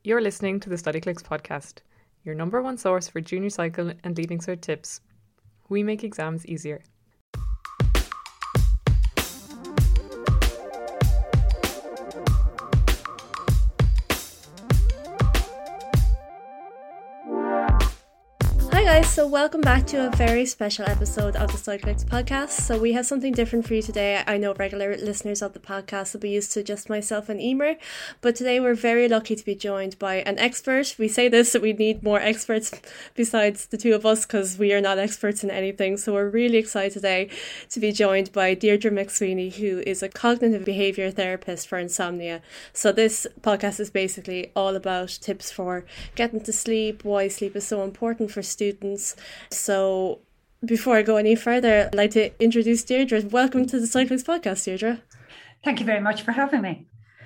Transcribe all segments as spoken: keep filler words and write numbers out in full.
You're listening to the StudyClix podcast, your number one source for junior cycle and Leaving Cert tips. We make exams easier. Hi guys, so welcome back to a very special episode of the StudyClix podcast. So we have something different for you today. I know regular listeners of the podcast will be used to just myself and Emer, but today we're very lucky to be joined by an expert. We say this that we need more experts besides the two of us because we are not experts in anything. So we're really excited today to be joined by Deirdre McSweeney, who is a cognitive behaviour therapist for insomnia. So this podcast is basically all about tips for getting to sleep, why sleep is so important for students. Students. So before I go any further, I'd like to introduce Deirdre. Welcome to the StudyClix podcast, Deirdre. Thank you very much for having me.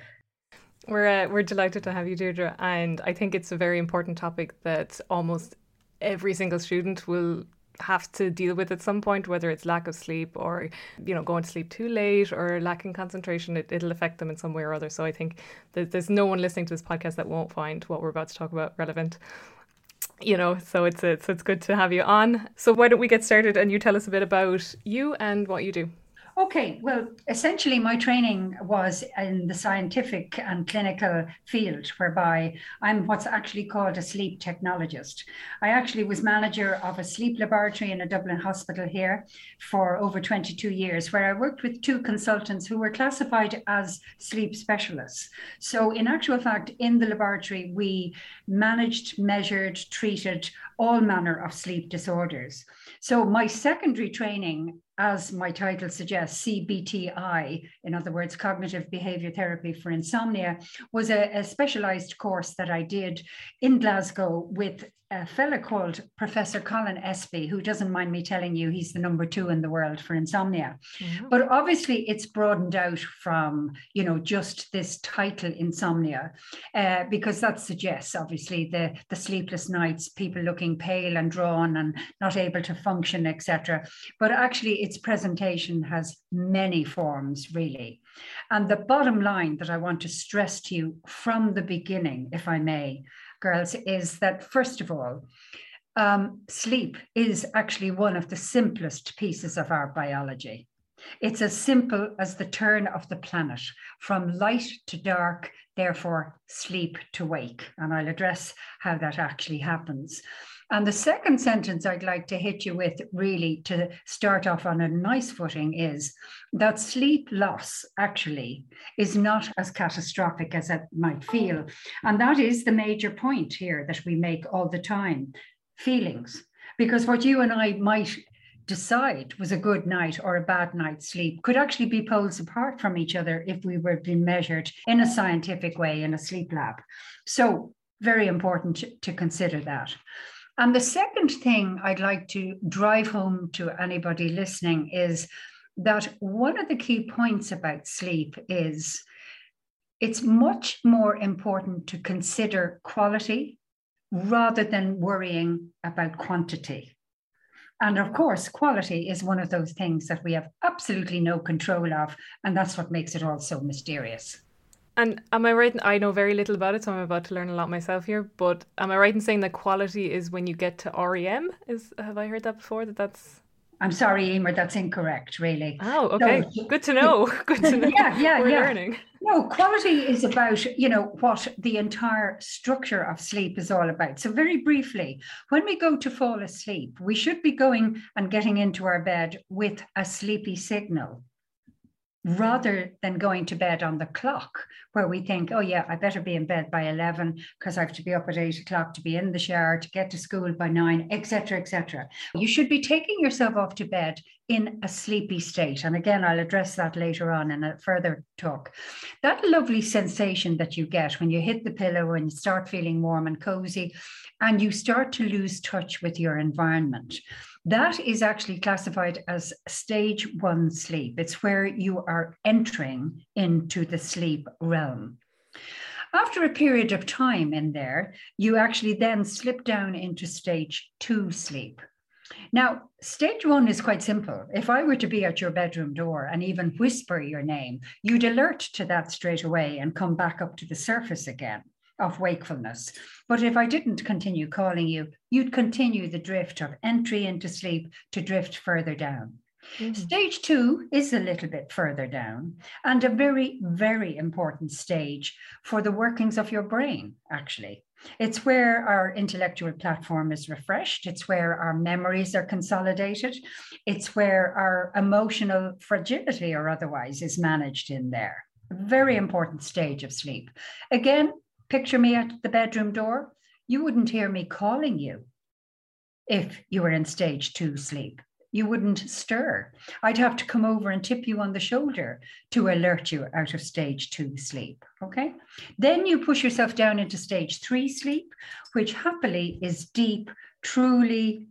We're uh, we're delighted to have you, Deirdre, and I think it's a very important topic that almost every single student will have to deal with at some point, whether it's lack of sleep or, you know, going to sleep too late or lacking concentration. It, it'll affect them in some way or other. So I think that there's no one listening to this podcast that won't find what we're about to talk about relevant. You know, so it's it's it's good to have you on. So why don't we get started and you tell us a bit about you and what you do? Okay, well, essentially my training was in the scientific and clinical field, whereby I'm what's actually called a sleep technologist. I actually was manager of a sleep laboratory in a Dublin hospital here for over twenty-two years, where I worked with two consultants who were classified as sleep specialists. So in actual fact, in the laboratory, we managed, measured, treated all manner of sleep disorders. So my secondary training, as my title suggests, C B T I, in other words, Cognitive Behaviour Therapy for Insomnia, was a, a specialised course that I did in Glasgow with a fella called Professor Colin Espy, who doesn't mind me telling you he's the number two in the world for insomnia. Mm-hmm. But obviously it's broadened out from, you know, just this title insomnia, uh, because that suggests obviously the, the sleepless nights, people looking pale and drawn and not able to function, et cetera. But actually its presentation has many forms, really. And the bottom line that I want to stress to you from the beginning, if I may, girls, is that first of all, um, sleep is actually one of the simplest pieces of our biology. It's as simple as the turn of the planet from light to dark, therefore sleep to wake. And I'll address how that actually happens. And the second sentence I'd like to hit you with, really to start off on a nice footing, is that sleep loss actually is not as catastrophic as it might feel. And that is the major point here that we make all the time, feelings. Because what you and I might decide was a good night or a bad night's sleep could actually be poles apart from each other if we were being measured in a scientific way in a sleep lab. So very important to, to consider that. And the second thing I'd like to drive home to anybody listening is that one of the key points about sleep is it's much more important to consider quality rather than worrying about quantity. And of course, quality is one of those things that we have absolutely no control of, and that's what makes it all so mysterious. And am I right? I know very little about it, so I'm about to learn a lot myself here. But am I right in saying that quality is when you get to R E M? Is have I heard that before? That that's. I'm sorry, Emer, that's incorrect, really. Oh, okay. So, good to know. Good to know. Yeah, yeah, We're yeah. learning. No, quality is about, you know, what the entire structure of sleep is all about. So very briefly, when we go to fall asleep, we should be going and getting into our bed with a sleepy signal, rather than going to bed on the clock where we think, oh yeah, I better be in bed by eleven because I have to be up at eight o'clock to be in the shower, to get to school by nine, et cetera, et cetera. You should be taking yourself off to bed in a sleepy state. And again, I'll address that later on in a further talk. That lovely sensation that you get when you hit the pillow and you start feeling warm and cozy and you start to lose touch with your environment. That is actually classified as stage one sleep. It's where you are entering into the sleep realm. After a period of time in there, you actually then slip down into stage two sleep. Now, stage one is quite simple. If I were to be at your bedroom door and even whisper your name, you'd alert to that straight away and come back up to the surface again. of wakefulness. But if I didn't continue calling you, you'd continue the drift of entry into sleep to drift further down. Mm-hmm. Stage two is a little bit further down and a very, very important stage for the workings of your brain, actually. It's where our intellectual platform is refreshed. It's where our memories are consolidated. It's where our emotional fragility or otherwise is managed in there. A very important stage of sleep. Again, picture me at the bedroom door. You wouldn't hear me calling you if you were in stage two sleep. You wouldn't stir. I'd have to come over and tip you on the shoulder to alert you out of stage two sleep, okay? Then you push yourself down into stage three sleep, which happily is deep, truly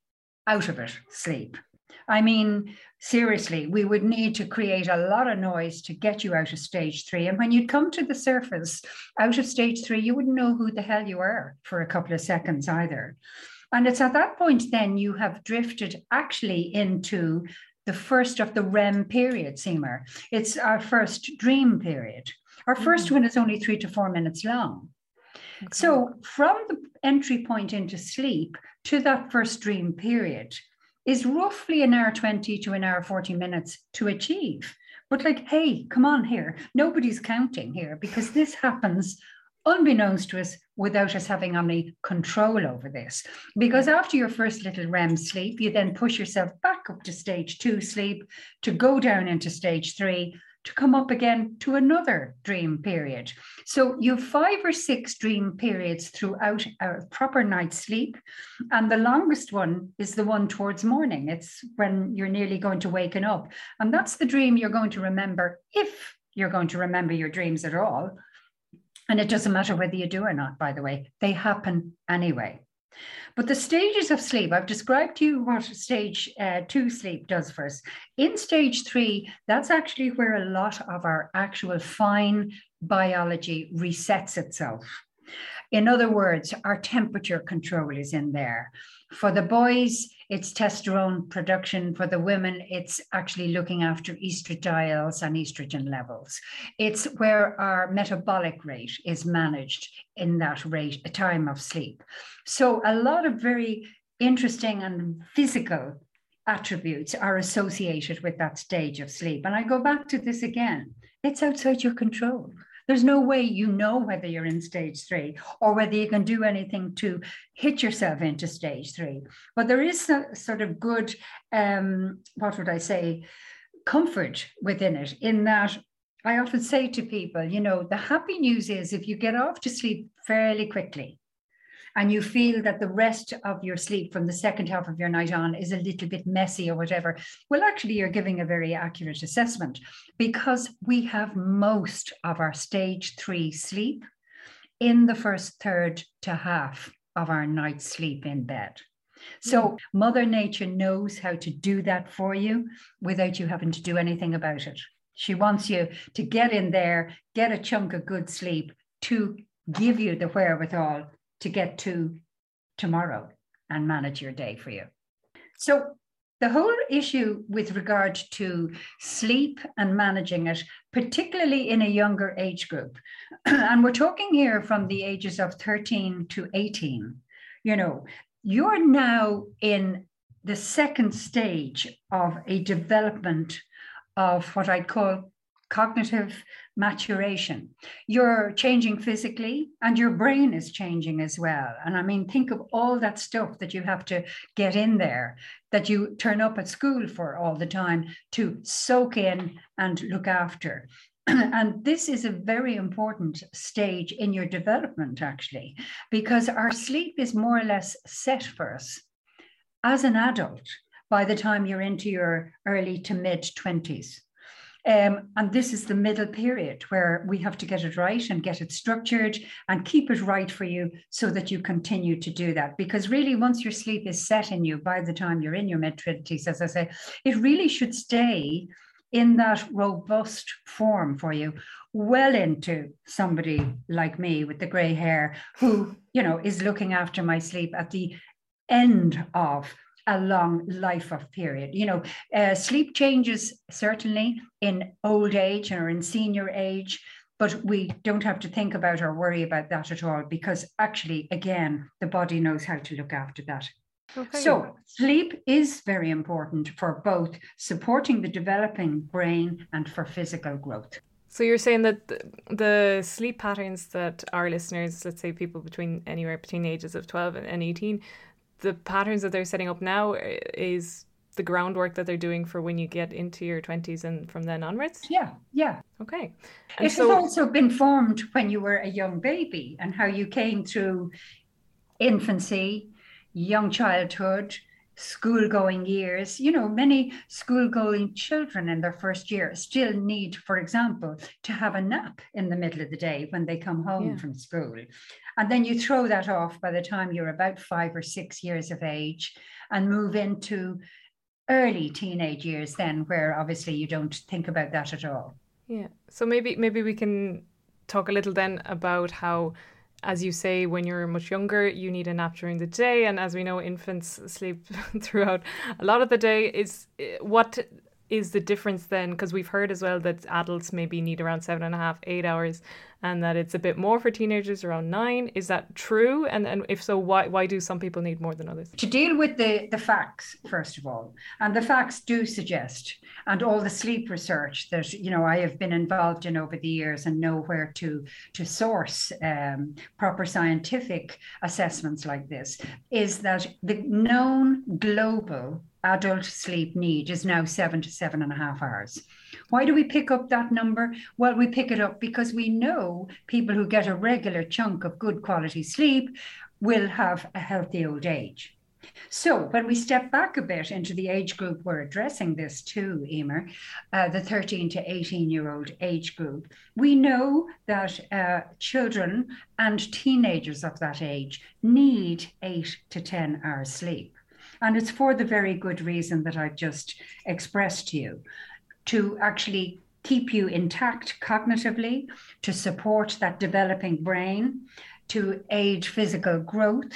out of it sleep. I mean, seriously, we would need to create a lot of noise to get you out of stage three. And when you'd come to the surface out of stage three, you wouldn't know who the hell you were for a couple of seconds either. And it's at that point then you have drifted actually into the first of the R E M period, Seema. It's our first dream period. Our first mm. one is only three to four minutes long. Okay. So from the entry point into sleep to that first dream period is roughly an hour twenty to an hour forty minutes to achieve. But like, hey, come on here. Nobody's counting here because this happens unbeknownst to us, without us having any control over this. Because after your first little R E M sleep, you then push yourself back up to stage two sleep, to go down into stage three, to come up again to another dream period. So you have five or six dream periods throughout a proper night's sleep. And the longest one is the one towards morning. It's when you're nearly going to waken up. And that's the dream you're going to remember, if you're going to remember your dreams at all. And it doesn't matter whether you do or not, by the way, they happen anyway. But the stages of sleep, I've described to you what stage uh, two sleep does for us. In stage three, that's actually where a lot of our actual fine biology resets itself. In other words, our temperature control is in there. For the boys, it's testosterone production. For the women, it's actually looking after estradiol and estrogen levels. It's where our metabolic rate is managed in that rate, a time of sleep. So a lot of very interesting and physical attributes are associated with that stage of sleep. And I go back to this again. It's outside your control. There's no way you know whether you're in stage three or whether you can do anything to hit yourself into stage three. But there is a sort of good, um, what would I say, comfort within it, in that I often say to people, you know, the happy news is if you get off to sleep fairly quickly and you feel that the rest of your sleep from the second half of your night on is a little bit messy or whatever, well, actually, you're giving a very accurate assessment, because we have most of our stage three sleep in the first third to half of our night's sleep in bed. So Mother Nature knows how to do that for you without you having to do anything about it. She wants you to get in there, get a chunk of good sleep to give you the wherewithal to get to tomorrow and manage your day for you. So the whole issue with regard to sleep and managing it, particularly in a younger age group, and we're talking here from the ages of thirteen to eighteen, you know, you're now in the second stage of a development of what I'd call cognitive maturation. You're changing physically and your brain is changing as well. And I mean, think of all that stuff that you have to get in there, that you turn up at school for all the time to soak in and look after. And this is a very important stage in your development, actually, because our sleep is more or less set for us as an adult by the time you're into your early to mid twenties. Um, and this is the middle period where we have to get it right and get it structured and keep it right for you so that you continue to do that. Because really, once your sleep is set in you by the time you're in your mid twenties, as I say, it really should stay in that robust form for you well into somebody like me with the gray hair who, you know, is looking after my sleep at the end of a long life of period. You know, uh, sleep changes certainly in old age or in senior age. But we don't have to think about or worry about that at all, because actually, again, the body knows how to look after that. Okay. So sleep is very important for both supporting the developing brain and for physical growth. So you're saying that the, the sleep patterns that our listeners, let's say people between anywhere between the ages of twelve and eighteen, the patterns that they're setting up now is the groundwork that they're doing for when you get into your twenties and from then onwards? Yeah, yeah. Okay. And it so, has also been formed when you were a young baby and how you came through infancy, young childhood, school-going years. You know, many school-going children in their first year still need, for example, to have a nap in the middle of the day when they come home yeah. from school. And then you throw that off by the time you're about five or six years of age and move into early teenage years then, where obviously you don't think about that at all. Yeah. So maybe maybe we can talk a little then about how, as you say, when you're much younger, you need a nap during the day. And as we know, infants sleep throughout a lot of the day. Is what is the difference then? Because we've heard as well that adults maybe need around seven and a half, eight hours, and that it's a bit more for teenagers, around nine. Is that true? And and if so, why why do some people need more than others? To deal with the, the facts, first of all, and the facts do suggest, and all the sleep research that, you know, I have been involved in over the years and know where to, to source um, proper scientific assessments like this, is that the known global adult sleep need is now seven to seven and a half hours. Why do we pick up that number? Well, we pick it up because we know people who get a regular chunk of good quality sleep will have a healthy old age. So when we step back a bit into the age group we're addressing this to, Emer, uh, the thirteen to eighteen year old age group, we know that uh, children and teenagers of that age need eight to ten hours sleep. And it's for the very good reason that I've just expressed to you, to actually keep you intact cognitively, to support that developing brain, to aid physical growth,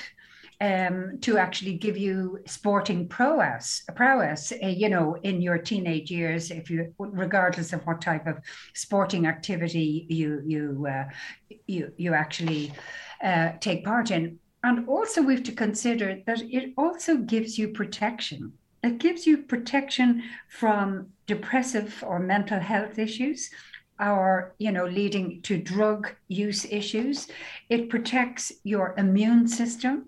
um, to actually give you sporting prowess, prowess, uh, you know, in your teenage years, if you, regardless of what type of sporting activity you you uh, you you actually uh, take part in. And also we have to consider that it also gives you protection. It gives you protection from depressive or mental health issues, or, you know, leading to drug use issues. It protects your immune system.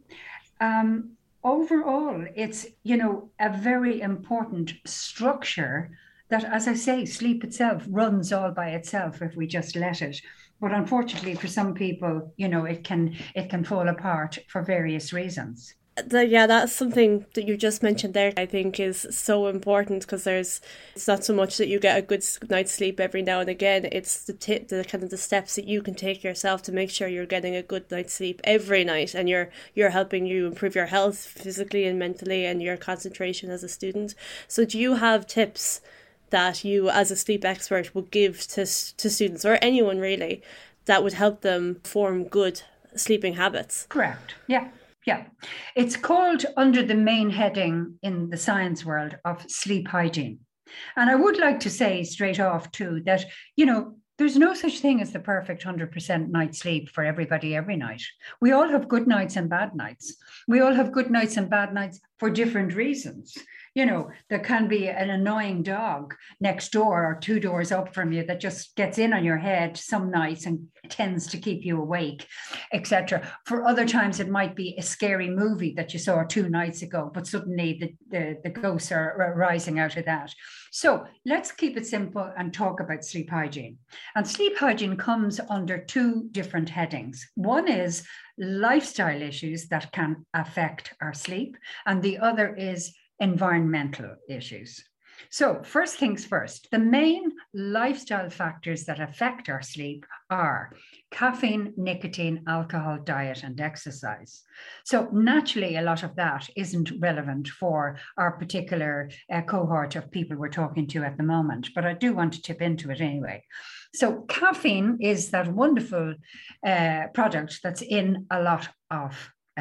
Um, overall, it's, you know, a very important structure that, as I say, sleep itself runs all by itself if we just let it. But unfortunately, for some people, you know, it can it can fall apart for various reasons. Yeah, that's something that you just mentioned there, I think is so important, because there's it's not so much that you get a good night's sleep every now and again. It's the t- the kind of the steps that you can take yourself to make sure you're getting a good night's sleep every night, and you're you're helping you improve your health physically and mentally and your concentration as a student. So do you have tips that you as a sleep expert would give to to students, or anyone really, that would help them form good sleeping habits? Correct. Yeah. Yeah. It's called under the main heading in the science world of sleep hygiene. And I would like to say straight off too that, you know, there's no such thing as the perfect one hundred percent night sleep for everybody every night. We all have good nights and bad nights. We all have good nights and bad nights for different reasons. You know, there can be an annoying dog next door or two doors up from you that just gets in on your head some nights and tends to keep you awake, et cetera. For other times, it might be a scary movie that you saw two nights ago, but suddenly the, the, the ghosts are rising out of that. So let's keep it simple and talk about sleep hygiene. And sleep hygiene comes under two different headings. One is lifestyle issues that can affect our sleep, and the other is environmental issues. So first things first, the main lifestyle factors that affect our sleep are caffeine, nicotine, alcohol, diet, and exercise. So naturally, a lot of that isn't relevant for our particular uh, cohort of people we're talking to at the moment, but I do want to tip into it anyway. So caffeine is that wonderful uh, product that's in a lot of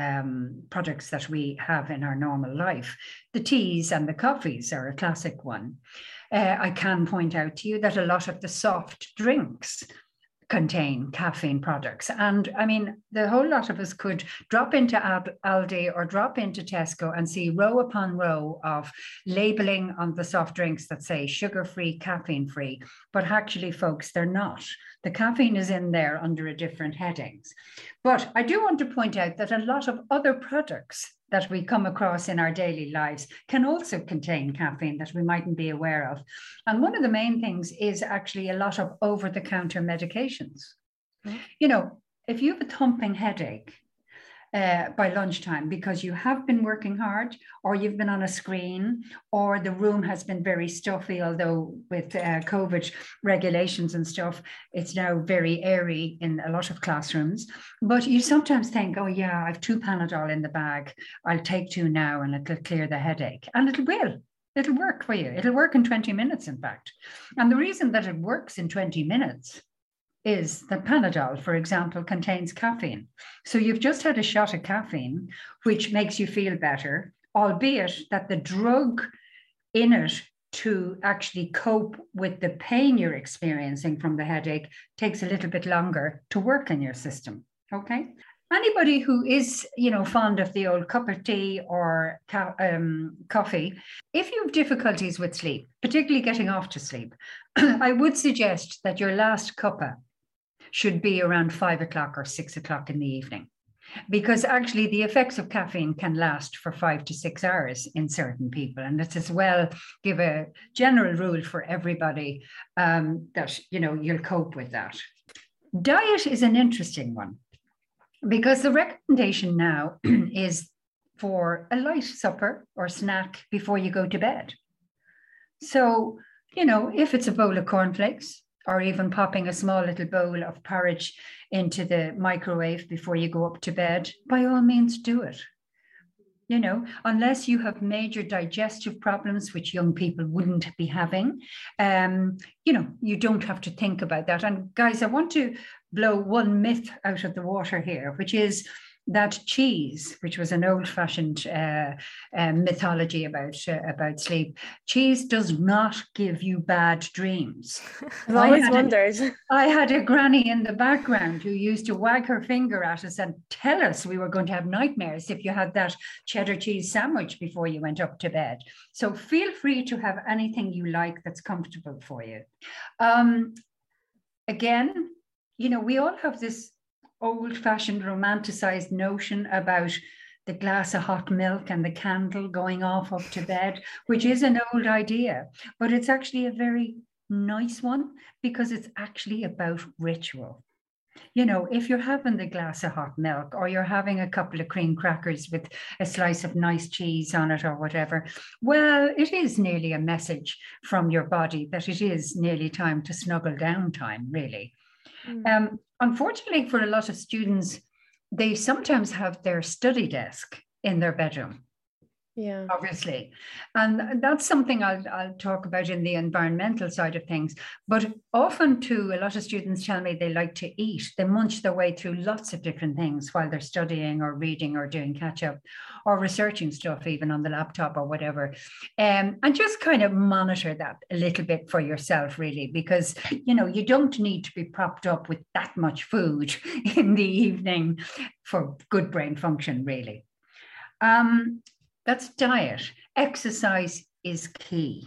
Um, products that we have in our normal life. The teas and the coffees are a classic one. Uh, I can point out to you that a lot of the soft drinks contain caffeine products. And I mean, the whole lot of us could drop into Aldi or drop into Tesco and see row upon row of labeling on the soft drinks that say sugar-free, caffeine-free. But actually, folks, they're not. The caffeine is in there under a different headings. But I do want to point out that a lot of other products that we come across in our daily lives can also contain caffeine that we mightn't be aware of. And one of the main things is actually a lot of over-the-counter medications. Mm-hmm. You know, if you have a thumping headache uh, by lunchtime because you have been working hard, or you've been on a screen, or the room has been very stuffy, although with uh, COVID regulations and stuff, it's now very airy in a lot of classrooms. But you sometimes think, oh yeah, I've two Panadol in the bag. I'll take two now and it'll clear the headache. And it will. It'll work for you. It'll work in twenty minutes, in fact. And the reason that it works in twenty minutes is that Panadol, for example, contains caffeine. So you've just had a shot of caffeine, which makes you feel better, albeit that the drug in it to actually cope with the pain you're experiencing from the headache takes a little bit longer to work in your system, okay? Anybody who is, you know, fond of the old cup of tea or um, coffee, if you have difficulties with sleep, particularly getting off to sleep, I would suggest that your last cuppa should be around five o'clock or six o'clock in the evening, because actually the effects of caffeine can last for five to six hours in certain people. And it's as well give a general rule for everybody um, that, you know, you'll cope with that. Diet is an interesting one, because the recommendation now is for a light supper or snack before you go to bed. So, you know, if it's a bowl of cornflakes, or even popping a small little bowl of porridge into the microwave before you go up to bed, by all means do it. You know, unless you have major digestive problems, which young people wouldn't be having, um, you know, you don't have to think about that. And guys, I want to blow one myth out of the water here, which is that cheese, which was an old-fashioned uh, uh, mythology about uh, about sleep, cheese does not give you bad dreams. I've always I wondered. A, I had a granny in the background who used to wag her finger at us and tell us we were going to have nightmares if you had that cheddar cheese sandwich before you went up to bed. So feel free to have anything you like that's comfortable for you. Um, again, you know, we all have this old-fashioned romanticized notion about the glass of hot milk and the candle going off up to bed, which is an old idea, but it's actually a very nice one because it's actually about ritual. You know, if you're having the glass of hot milk, or you're having a couple of cream crackers with a slice of nice cheese on it or whatever, well, it is nearly a message from your body that it is nearly time to snuggle down time, really. Mm. Um, unfortunately, for a lot of students, they sometimes have their study desk in their bedroom. Yeah, obviously. And that's something I'll, I'll talk about in the environmental side of things. But often too, a lot of students tell me they like to eat. They munch their way through lots of different things while they're studying or reading or doing catch up or researching stuff, even on the laptop or whatever. Um, and just kind of monitor that a little bit for yourself, really, because, you know, you don't need to be propped up with that much food in the evening for good brain function, really. Um, That's diet. Exercise is key.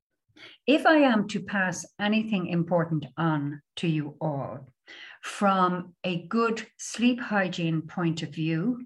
If I am to pass anything important on to you all from a good sleep hygiene point of view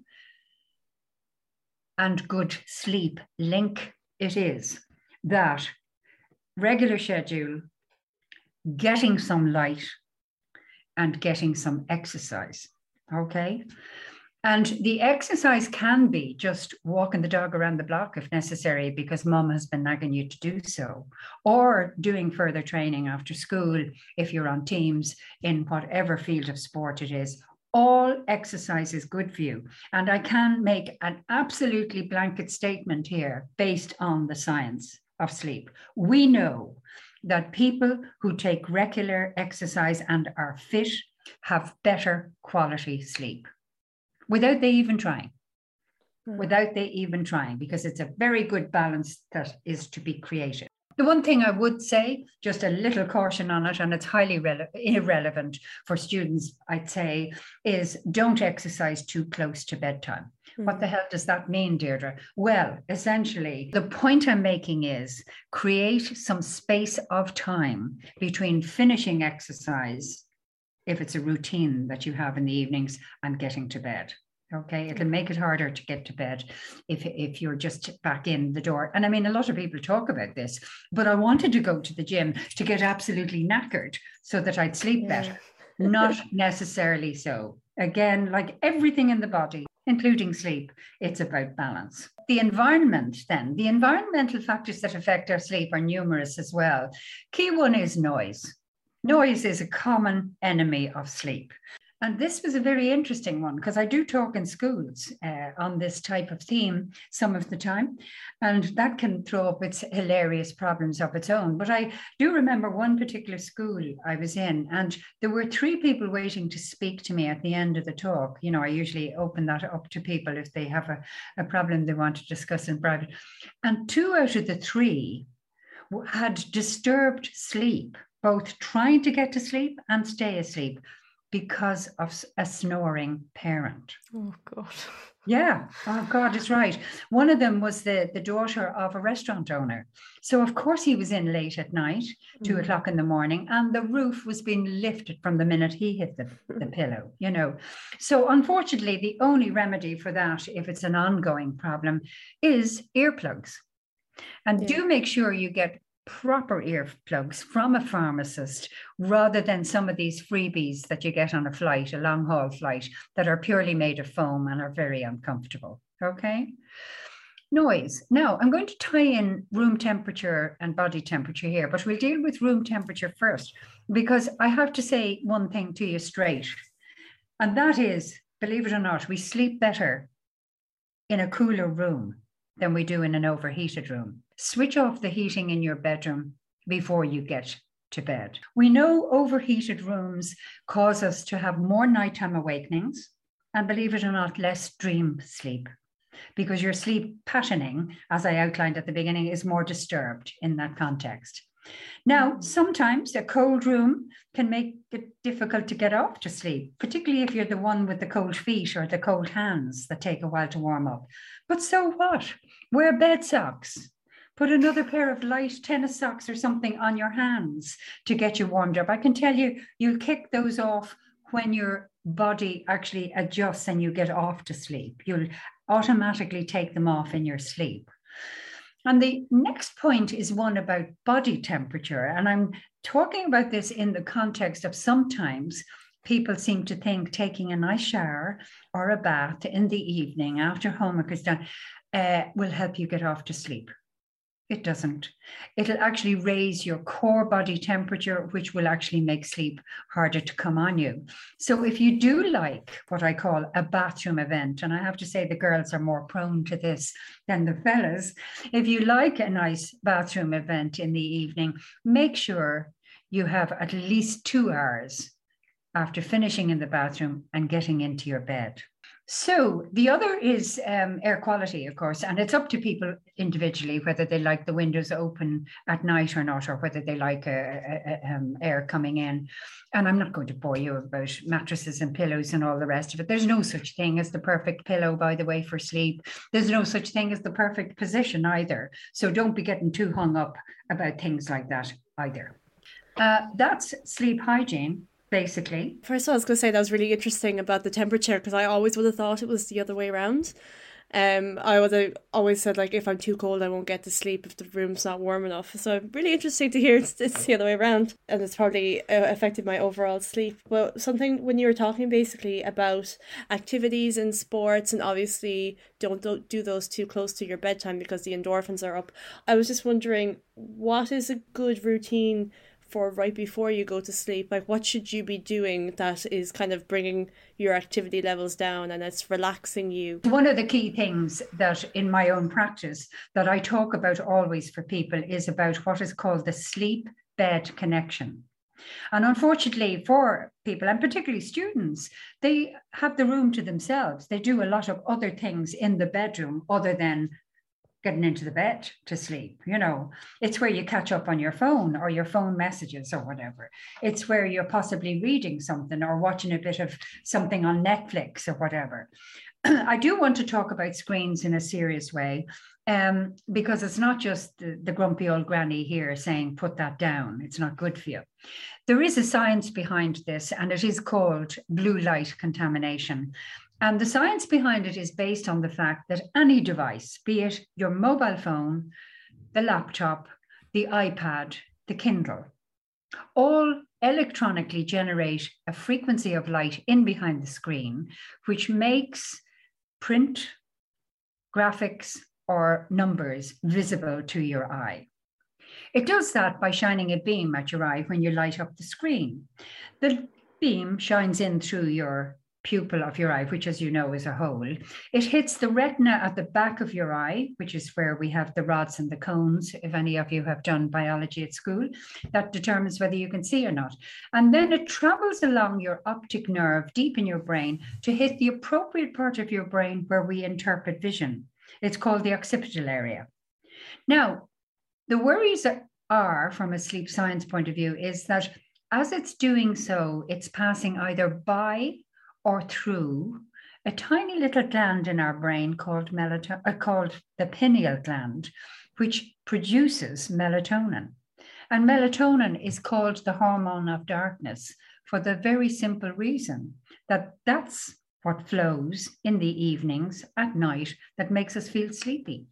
and good sleep link, it is that regular schedule, getting some light, and getting some exercise, okay? And the exercise can be just walking the dog around the block if necessary, because mom has been nagging you to do so, or doing further training after school if you're on teams in whatever field of sport it is. All exercise is good for you. And I can make an absolutely blanket statement here based on the science of sleep. We know that people who take regular exercise and are fit have better quality sleep. Without they even trying, mm. without they even trying, because it's a very good balance that is to be created. The one thing I would say, just a little caution on it, and it's highly rele- irrelevant for students, I'd say, is don't exercise too close to bedtime. Mm. What the hell does that mean, Deirdre? Well, essentially, the point I'm making is create some space of time between finishing exercise, if it's a routine that you have in the evenings, and getting to bed. Okay, it'll make it harder to get to bed if, if you're just back in the door. And I mean, a lot of people talk about this, but I wanted to go to the gym to get absolutely knackered so that I'd sleep yeah. better. Not necessarily so. Again, like everything in the body, including sleep, it's about balance. The environment then, the environmental factors that affect our sleep are numerous as well. Key one is noise. Noise is a common enemy of sleep. And this was a very interesting one because I do talk in schools uh, on this type of theme some of the time, and that can throw up its hilarious problems of its own. But I do remember one particular school I was in, and there were three people waiting to speak to me at the end of the talk. You know, I usually open that up to people if they have a, a problem they want to discuss in private. And two out of the three had disturbed sleep, both trying to get to sleep and stay asleep, because of a snoring parent. Oh, God. Yeah. Oh, God is right. One of them was the, the daughter of a restaurant owner. So, of course, he was in late at night, two mm. o'clock in the morning, and the roof was being lifted from the minute he hit the, the pillow, you know. So, unfortunately, the only remedy for that, if it's an ongoing problem, is earplugs. And yeah. do make sure you get proper earplugs from a pharmacist rather than some of these freebies that you get on a flight, a long haul flight, that are purely made of foam and are very uncomfortable. Okay. Noise. Now I'm going to tie in room temperature and body temperature here, but we'll deal with room temperature first, because I have to say one thing to you straight. And that is, believe it or not, we sleep better in a cooler room than we do in an overheated room. Switch off the heating in your bedroom before you get to bed. We know overheated rooms cause us to have more nighttime awakenings and, believe it or not, less dream sleep, because your sleep patterning, as I outlined at the beginning, is more disturbed in that context. Now, sometimes a cold room can make it difficult to get off to sleep, particularly if you're the one with the cold feet or the cold hands that take a while to warm up. But so what? Wear bed socks. Put another pair of light tennis socks or something on your hands to get you warmed up. I can tell you, you'll kick those off when your body actually adjusts and you get off to sleep. You'll automatically take them off in your sleep. And the next point is one about body temperature. And I'm talking about this in the context of sometimes people seem to think taking a nice shower or a bath in the evening after homework is done uh, will help you get off to sleep. It doesn't. It'll actually raise your core body temperature, which will actually make sleep harder to come on you. So if you do like what I call a bathroom event, and I have to say the girls are more prone to this than the fellas, if you like a nice bathroom event in the evening, make sure you have at least two hours after finishing in the bathroom and getting into your bed. So the other is um, air quality, of course, and it's up to people individually whether they like the windows open at night or not, or whether they like a, a, a, um, air coming in. And I'm not going to bore you about mattresses and pillows and all the rest of it. There's no such thing as the perfect pillow, by the way, for sleep. There's no such thing as the perfect position either. So don't be getting too hung up about things like that either. Uh, that's sleep hygiene. Basically. First of all, I was going to say that was really interesting about the temperature, because I always would have thought it was the other way around. Um, I would have always said, like, if I'm too cold, I won't get to sleep if the room's not warm enough. So really interesting to hear it's, it's the other way around. And it's probably uh, affected my overall sleep. But something, when you were talking basically about activities and sports, and obviously don't, don't do those too close to your bedtime because the endorphins are up. I was just wondering, what is a good routine for right before you go to sleep? Like, what should you be doing that is kind of bringing your activity levels down and it's relaxing you? One of the key things that in my own practice that I talk about always for people is about what is called the sleep bed connection. And unfortunately for people, and particularly students, they have the room to themselves. They do a lot of other things in the bedroom other than getting into the bed to sleep. You know, it's where you catch up on your phone or your phone messages or whatever. It's where you're possibly reading something or watching a bit of something on Netflix or whatever. I do want to talk about screens in a serious way, um, because it's not just the, the grumpy old granny here saying, put that down. It's not good for you. There is a science behind this, and it is called blue light contamination. And the science behind it is based on the fact that any device, be it your mobile phone, the laptop, the iPad, the Kindle, all electronically generate a frequency of light in behind the screen, which makes print, graphics, or numbers visible to your eye. It does that by shining a beam at your eye when you light up the screen. The beam shines in through your pupil of your eye, which, as you know, is a hole. It hits the retina at the back of your eye, which is where we have the rods and the cones. If any of you have done biology at school, that determines whether you can see or not. And then it travels along your optic nerve deep in your brain to hit the appropriate part of your brain where we interpret vision. It's called the occipital area. Now, the worries are, from a sleep science point of view, is that as it's doing so, it's passing either by or through a tiny little gland in our brain called melatonin, uh, called the pineal gland, which produces melatonin. And melatonin is called the hormone of darkness for the very simple reason that that's what flows in the evenings at night that makes us feel sleepy.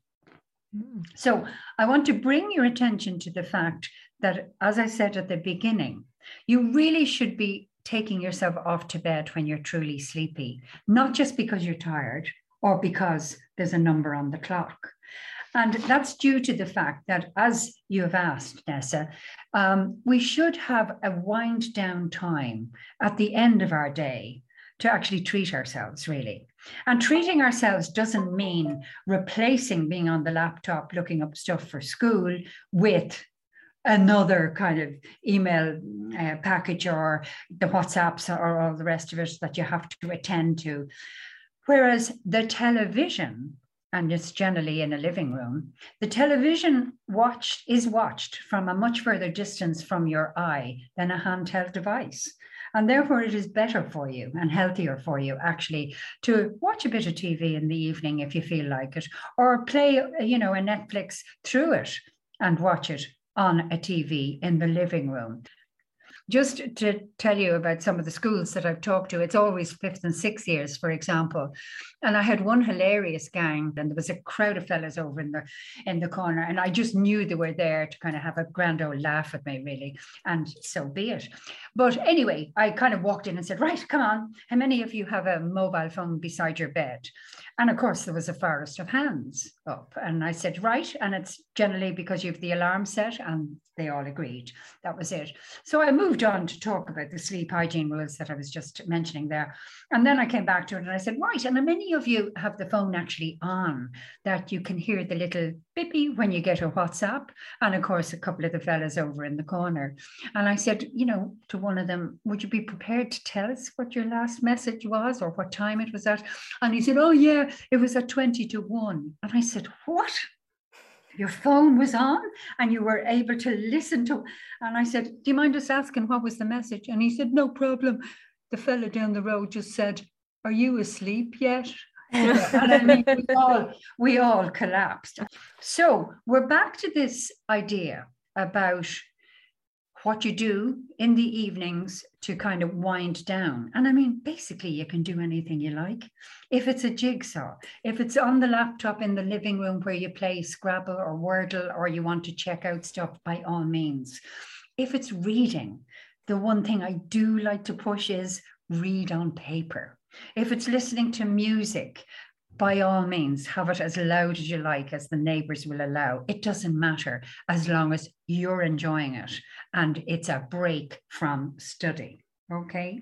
Mm. So I want to bring your attention to the fact that, as I said at the beginning, you really should be taking yourself off to bed when you're truly sleepy, not just because you're tired or because there's a number on the clock. And that's due to the fact that, as you have asked, Nessa, um, we should have a wind down time at the end of our day to actually treat ourselves, really. And treating ourselves doesn't mean replacing being on the laptop looking up stuff for school with another kind of email uh, package or the WhatsApps or all the rest of it that you have to attend to. Whereas the television, and it's generally in a living room, the television watched is watched from a much further distance from your eye than a handheld device. And therefore it is better for you and healthier for you actually to watch a bit of T V in the evening if you feel like it, or play, you know, a Netflix through it and watch it on a T V in the living room. Just to tell you about some of the schools that I've talked to, it's always fifth and sixth years, for example. And I had one hilarious gang, and there was a crowd of fellas over in the in the corner, and I just knew they were there to kind of have a grand old laugh at me, really, and so be it. But anyway, I kind of walked in and said, right, come on, how many of you have a mobile phone beside your bed? And of course, there was a forest of hands up. And I said, right, and it's generally because you have the alarm set, and they all agreed. That was it. So I moved on to talk about the sleep hygiene rules that I was just mentioning there. And then I came back to it and I said, right, and many of you have the phone actually on, that you can hear the little bippy when you get a WhatsApp. And of course, a couple of the fellas over in the corner. And I said, you know, to one of them, would you be prepared to tell us what your last message was or what time it was at? And he said, oh yeah, it was at twenty to one. And I said, what? Your phone was on and you were able to listen to, and I said, do you mind us asking what was the message? And he said, no problem. The fella down the road just said, are you asleep yet? And I mean, we all, we all collapsed. So we're back to this idea about what you do in the evenings to kind of wind down. And I mean, basically, you can do anything you like. If it's a jigsaw, if it's on the laptop in the living room where you play Scrabble or Wordle, or you want to check out stuff, by all means. If it's reading, the one thing I do like to push is read on paper. If it's listening to music, by all means, have it as loud as you like, as the neighbors will allow. It doesn't matter as long as you're enjoying it and it's a break from study, okay?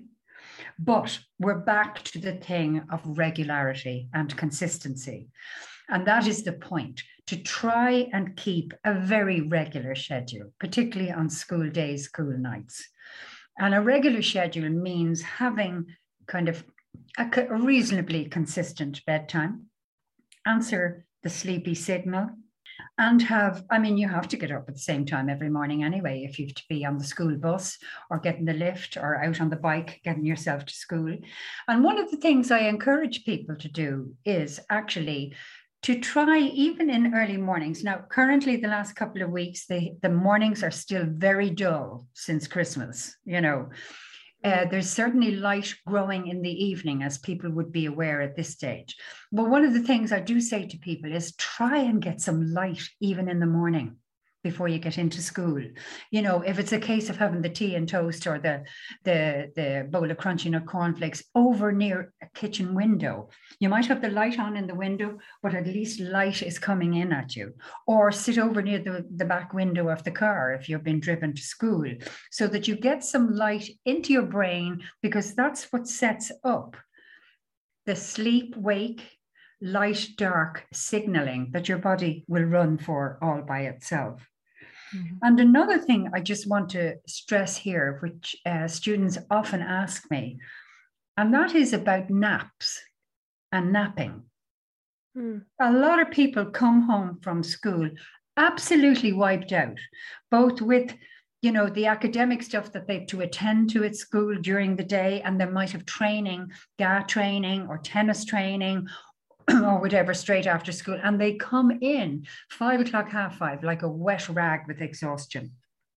But we're back to the thing of regularity and consistency. And that is the point, to try and keep a very regular schedule, particularly on school days, school nights. And a regular schedule means having kind of a reasonably consistent bedtime, answer the sleepy signal, and have, I mean, you have to get up at the same time every morning anyway, if you have to be on the school bus or getting the lift or out on the bike, getting yourself to school. And one of the things I encourage people to do is actually to try, even in early mornings. Now, currently, the last couple of weeks, the, the mornings are still very dull since Christmas, you know. Uh, there's certainly light growing in the evening, as people would be aware at this stage. But one of the things I do say to people is try and get some light even in the morning before you get into school. You know, if it's a case of having the tea and toast or the, the, the bowl of crunchy nut cornflakes over near a kitchen window, you might have the light on in the window, but at least light is coming in at you. Or sit over near the, the back window of the car if you've been driven to school, so that you get some light into your brain, because that's what sets up the sleep-wake, light-dark signaling that your body will run for all by itself. Mm-hmm. And another thing I just want to stress here, which uh, students often ask me, and that is about naps and napping. Mm. A lot of people come home from school absolutely wiped out, both with, you know, the academic stuff that they have to attend to at school during the day, and they might have training, G A training or tennis training or whatever straight after school, and they come in five o'clock, half five, like a wet rag with exhaustion.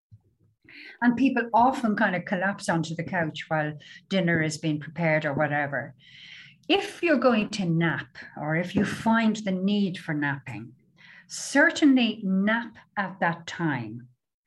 And people often kind of collapse onto the couch while dinner is being prepared or whatever. If you're going to nap, or if you find the need for napping, certainly nap at that time.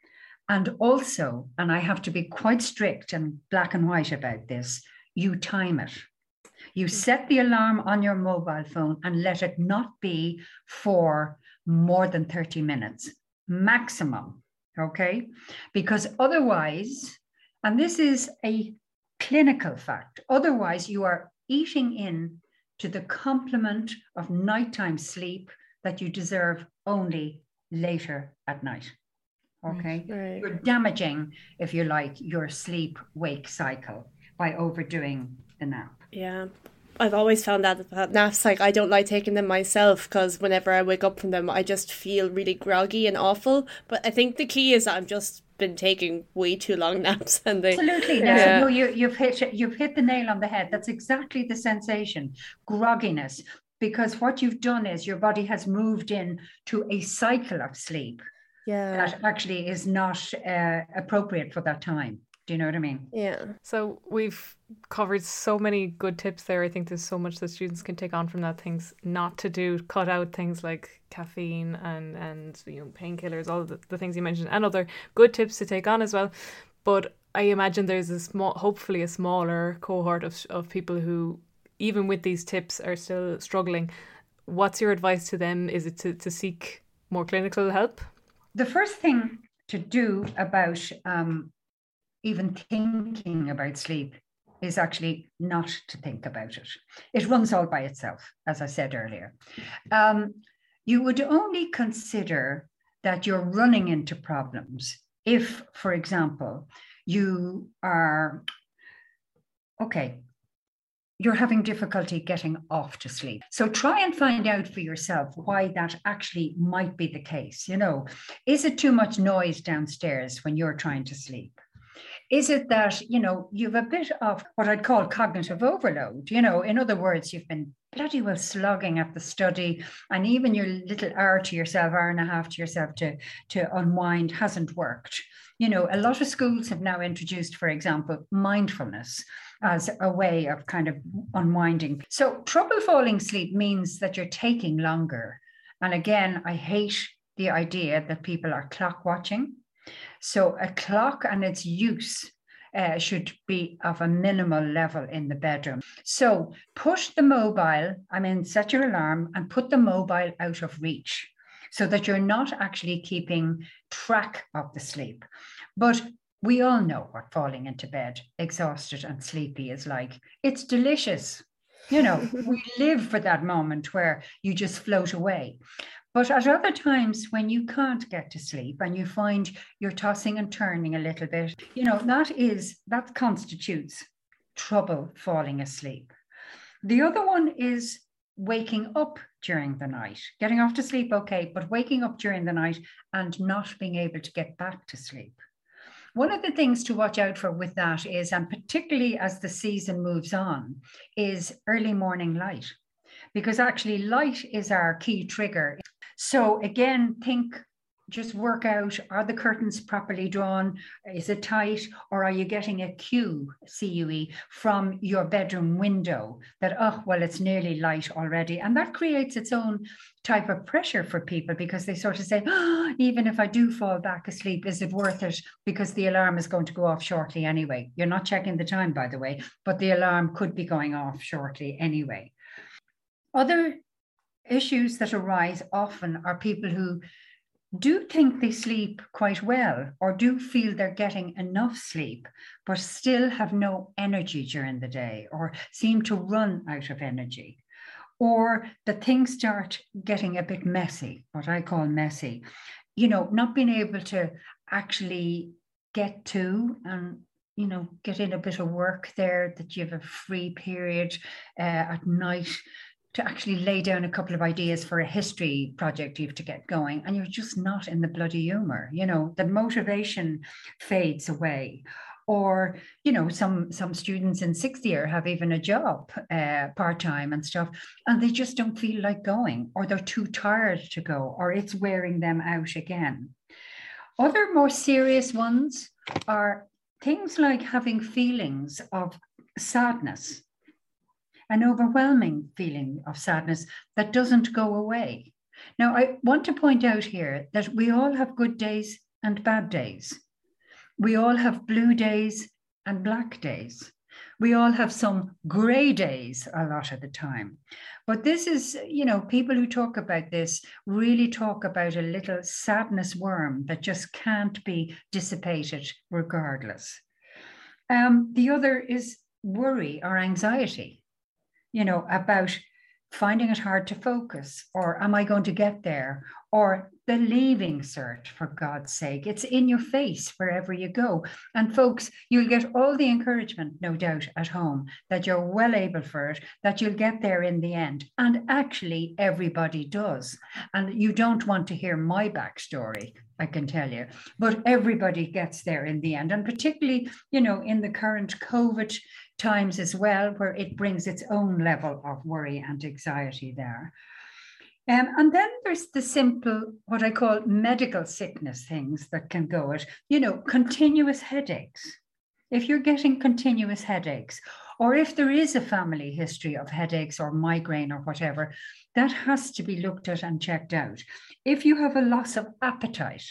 And also, and I have to be quite strict and black and white about this, you time it. You set the alarm on your mobile phone and let it not be for more than thirty minutes, maximum, okay? Because otherwise, and this is a clinical fact, otherwise you are eating in to the complement of nighttime sleep that you deserve only later at night, okay? Right. You're damaging, if you like, your sleep-wake cycle by overdoing the nap. Yeah, I've always found that about naps, like I don't like taking them myself, because whenever I wake up from them, I just feel really groggy and awful. But I think the key is that I've just been taking way too long naps, and they absolutely no, yeah. no you you've hit you've hit the nail on the head. That's exactly the sensation, grogginess, because what you've done is your body has moved in to a cycle of sleep, yeah, that actually is not uh, appropriate for that time. Do you know what I mean? Yeah. So we've covered so many good tips there. I think there's so much that students can take on from that. Things not to do, cut out things like caffeine and, and you know, painkillers, all the, the things you mentioned, and other good tips to take on as well. But I imagine there's a small, hopefully a smaller cohort of of people who, even with these tips, are still struggling. What's your advice to them? Is it to, to seek more clinical help? The first thing to do about um, even thinking about sleep is actually not to think about it. It runs all by itself, as I said earlier. Um, you would only consider that you're running into problems if, for example, you are, okay, you're having difficulty getting off to sleep. So try and find out for yourself why that actually might be the case. You know, is it too much noise downstairs when you're trying to sleep? Is it that, you know, you've a bit of what I'd call cognitive overload? You know, in other words, you've been bloody well slogging at the study, and even your little hour to yourself, hour and a half to yourself to, to unwind hasn't worked. You know, a lot of schools have now introduced, for example, mindfulness as a way of kind of unwinding. So trouble falling asleep means that you're taking longer. And again, I hate the idea that people are clock watching. So a clock and its use uh, should be of a minimal level in the bedroom. So put the mobile, I mean, set your alarm and put the mobile out of reach so that you're not actually keeping track of the sleep. But we all know what falling into bed exhausted and sleepy is like. It's delicious. You know, we live for that moment where you just float away. But at other times when you can't get to sleep and you find you're tossing and turning a little bit, you know, that is, that constitutes trouble falling asleep. The other one is waking up during the night, getting off to sleep, okay, but waking up during the night and not being able to get back to sleep. One of the things to watch out for with that is, and particularly as the season moves on, is early morning light, because actually light is our key trigger. So again, think, just work out, are the curtains properly drawn? Is it tight? Or are you getting a cue, C U E, from your bedroom window that, oh, well, it's nearly light already. And that creates its own type of pressure for people, because they sort of say, oh, even if I do fall back asleep, is it worth it? Because the alarm is going to go off shortly anyway. You're not checking the time, by the way, but the alarm could be going off shortly anyway. Other issues that arise often are people who do think they sleep quite well, or do feel they're getting enough sleep, but still have no energy during the day, or seem to run out of energy, or that things start getting a bit messy, what I call messy, you know, not being able to actually get to and, you know, get in a bit of work there, that you have a free period uh, at night to actually lay down a couple of ideas for a history project you have to get going, and you're just not in the bloody humor. You know, the motivation fades away. Or, you know, some some students in sixth year have even a job uh, part-time and stuff, and they just don't feel like going, or they're too tired to go, or it's wearing them out again. Other more serious ones are things like having feelings of sadness, an overwhelming feeling of sadness that doesn't go away. Now, I want to point out here that we all have good days and bad days. We all have blue days and black days. We all have some gray days a lot of the time. But this is, you know, people who talk about this really talk about a little sadness worm that just can't be dissipated regardless. Um, the other is worry or anxiety. You know, about finding it hard to focus, or am I going to get there? Or the leaving cert, for God's sake. It's in your face wherever you go. And folks, you'll get all the encouragement, no doubt, at home, that you're well able for it, that you'll get there in the end. And actually, everybody does. And you don't want to hear my backstory, I can tell you, but everybody gets there in the end. And particularly, you know, in the current COVID times as well, where it brings its own level of worry and anxiety there. Um, and then there's the simple, what I call medical sickness things that can go at, you know, continuous headaches. If you're getting continuous headaches, or if there is a family history of headaches or migraine or whatever, that has to be looked at and checked out. If you have a loss of appetite,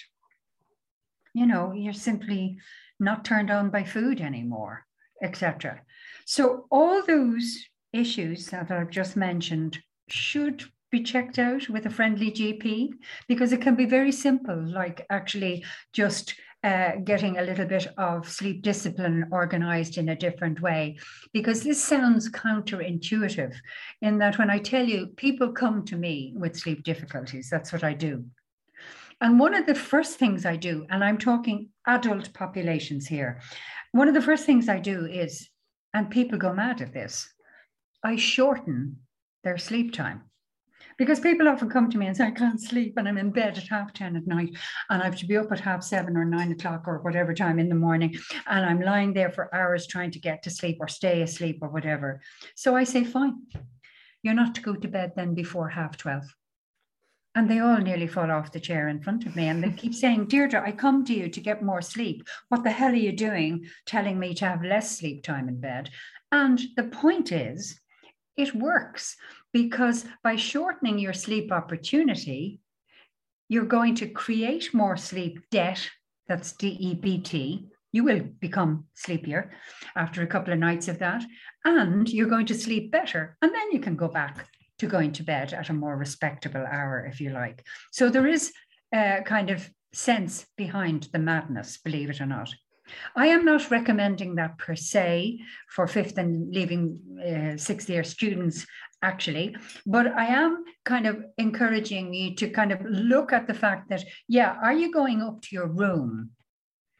you know, you're simply not turned on by food anymore, et cetera. So all those issues that I've just mentioned should be checked out with a friendly G P, because it can be very simple, like actually just uh, getting a little bit of sleep discipline organized in a different way. Because this sounds counterintuitive in that when I tell you people come to me with sleep difficulties, that's what I do. And one of the first things I do, and I'm talking adult populations here, one of the first things I do is, and people go mad at this, I shorten their sleep time. Because people often come to me and say, I can't sleep and I'm in bed at half ten at night and I have to be up at half seven or nine o'clock or whatever time in the morning. And I'm lying there for hours trying to get to sleep or stay asleep or whatever. So I say, fine, you're not to go to bed then before half twelve. And they all nearly fall off the chair in front of me. And they keep saying, Deirdre, I come to you to get more sleep. What the hell are you doing telling me to have less sleep time in bed? And the point is, it works, because by shortening your sleep opportunity, you're going to create more sleep debt. That's D E B T. You will become sleepier after a couple of nights of that. And you're going to sleep better. And then you can go back to going to bed at a more respectable hour, if you like. So there is a kind of sense behind the madness, believe it or not. I am not recommending that per se for fifth and leaving uh, sixth year students, actually, but I am kind of encouraging you to kind of look at the fact that, yeah, are you going up to your room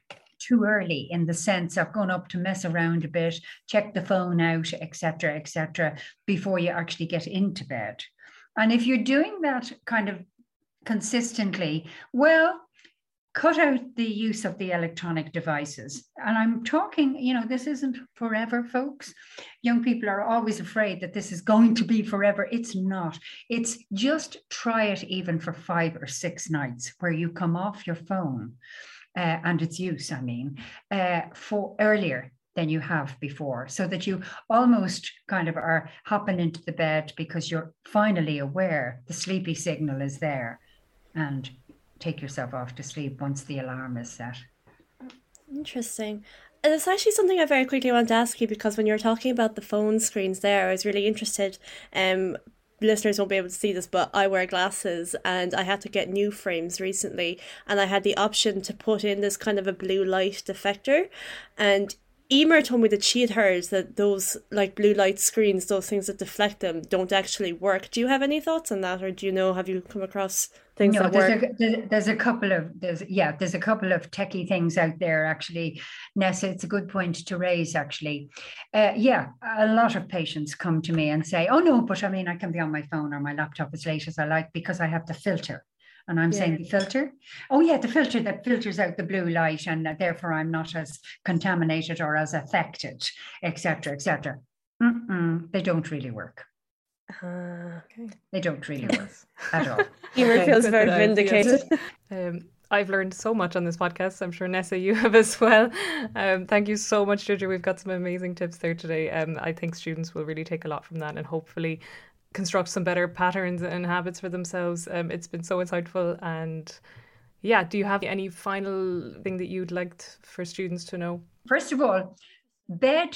too early in the sense of going up to mess around a bit, check the phone out, et cetera, et cetera, before you actually get into bed. And if you're doing that kind of consistently, well, cut out the use of the electronic devices. And I'm talking, you know, this isn't forever, folks. Young people are always afraid that this is going to be forever. It's not. It's just try it even for five or six nights where you come off your phone uh, and its use, I mean, uh, for earlier than you have before, so that you almost kind of are hopping into the bed because you're finally aware the sleepy signal is there, and take yourself off to sleep once the alarm is set. Interesting. And it's actually something I very quickly want to ask you, because when you were talking about the phone screens there, I was really interested. Um, listeners won't be able to see this, but I wear glasses and I had to get new frames recently, and I had the option to put in this kind of a blue light deflector, and Emer told me that she had heard that those like blue light screens, those things that deflect them, don't actually work. Do you have any thoughts on that, or do you know, have you come across things no, that there's work? A, there's a couple of there's yeah there's a couple of techie things out there actually, Nessa. It's a good point to raise actually. Uh, yeah, a lot of patients come to me and say, "Oh no, but I mean I can be on my phone or my laptop as late as I like because I have the filter." And I'm yeah. saying the filter. Oh yeah, the filter that filters out the blue light, and therefore I'm not as contaminated or as affected, et cetera, et cetera. They don't really work. Uh, okay. They don't really work at all. Emer okay, feels very vindicated. Um, I've learned so much on this podcast. I'm sure, Nessa, you have as well. Um, thank you so much, Deirdre. We've got some amazing tips there today. Um, I think students will really take a lot from that and hopefully construct some better patterns and habits for themselves. Um, it's been so insightful. And yeah, do you have any final thing that you'd like t- for students to know? First of all, bed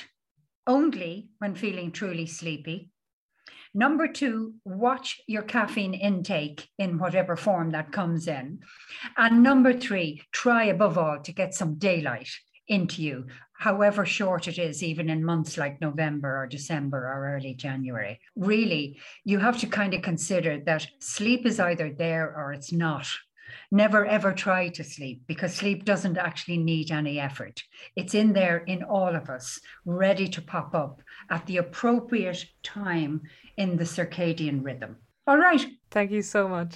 only when feeling truly sleepy. Number two, watch your caffeine intake in whatever form that comes in. And number three, try above all to get some daylight into you, however short it is, even in months like November or December or early January. Really, you have to kind of consider that sleep is either there or it's not. Never ever try to sleep, because sleep doesn't actually need any effort. It's in there in all of us, ready to pop up at the appropriate time in the circadian rhythm. All right. Thank you so much.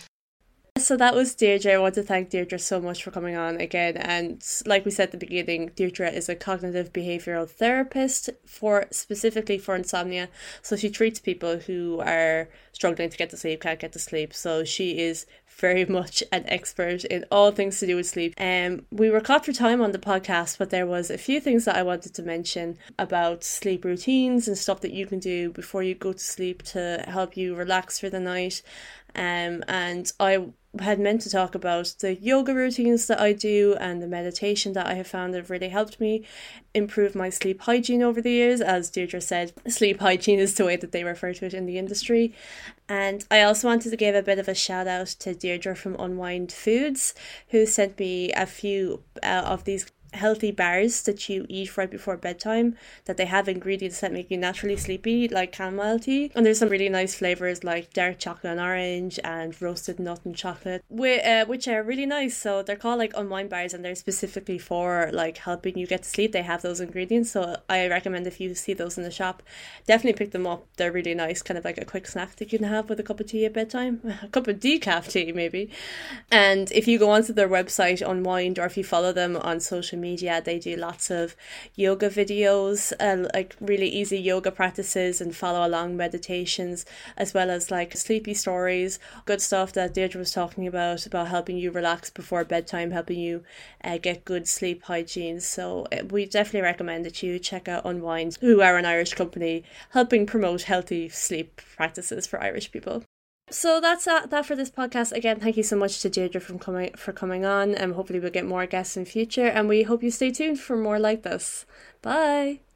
So that was Deirdre. I want to thank Deirdre so much for coming on again. And like we said at the beginning, Deirdre is a cognitive behavioural therapist for specifically for insomnia. So she treats people who are struggling to get to sleep, can't get to sleep. So she is very much an expert in all things to do with sleep. Um, we were caught for time on the podcast, but there was a few things that I wanted to mention about sleep routines and stuff that you can do before you go to sleep to help you relax for the night. Um, and I had meant to talk about the yoga routines that I do and the meditation that I have found that have really helped me improve my sleep hygiene over the years. As Deirdre said, sleep hygiene is the way that they refer to it in the industry. And I also wanted to give a bit of a shout out to Deirdre from Unwind Foods, who sent me a few uh, of these healthy bars that you eat right before bedtime, that they have ingredients that make you naturally sleepy, like chamomile tea, and there's some really nice flavors like dark chocolate and orange and roasted nut and chocolate, which, uh, which are really nice. So they're called like Unwind bars, and they're specifically for like helping you get to sleep. They have those ingredients, so I recommend if you see those in the shop, definitely pick them up. They're really nice, kind of like a quick snack that you can have with a cup of tea at bedtime, a cup of decaf tea maybe. And if you go onto their website Unwind, or if you follow them on social media, they do lots of yoga videos, uh, like really easy yoga practices and follow along meditations, as well as like sleepy stories, good stuff that Deirdre was talking about about helping you relax before bedtime, helping you uh, get good sleep hygiene. So uh, we definitely recommend that you check out Unwind, who are an Irish company helping promote healthy sleep practices for Irish people. So that's that, that for this podcast. Again, thank you so much to Deirdre from coming, for coming on, and hopefully we'll get more guests in future, and we hope you stay tuned for more like this. Bye!